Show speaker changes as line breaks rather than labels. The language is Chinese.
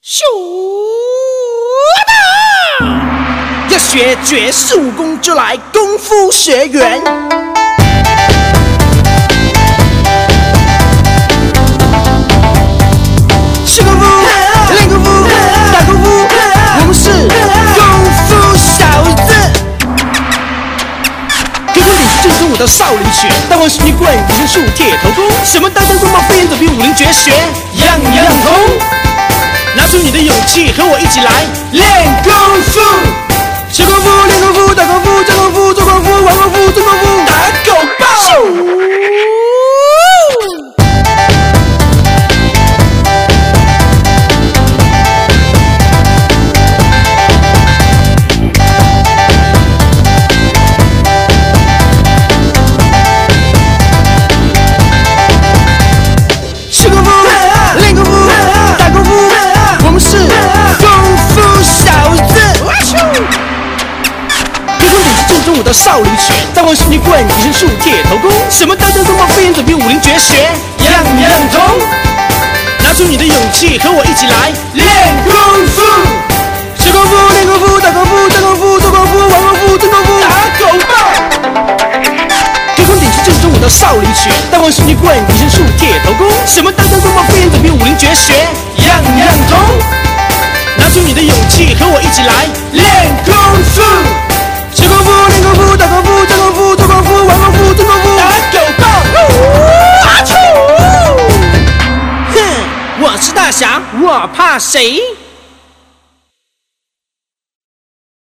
咻哒！要学绝世武功，就来功夫学园。是功夫，练功夫，打功夫，我们是功夫小子。给我点正宗我的少林拳，大王神女棍，隐身术，铁头功，什么刀枪棍棒飞檐走壁武林绝学，样样通。拿出你的勇气，和我一起来练功夫。学功夫，练功夫，打功夫，教功夫，做功夫，玩功夫，做功夫，打狗棒。是功夫，练功夫，打功夫，我们是功夫小子。给我点正宗我的少林拳，大王神女棍，隐身术，铁头功，什么刀枪棍棒飞檐走壁武林绝学，样样通。拿出你的勇气，和我一起来练功夫。学功夫，练功夫，打功夫，教功夫，做功夫，玩功夫，做功夫，打狗棒。给我点正宗我的少林拳，大王神女棍，隐身术，铁头功，什么刀枪棍棒飞檐走壁武林绝学，样样通。拿出你的勇气，和我一起来练功夫。学功夫，练功夫，打功夫，教功夫，做功夫，玩功夫，做功夫，打狗棒。哼，我是大侠，我怕谁？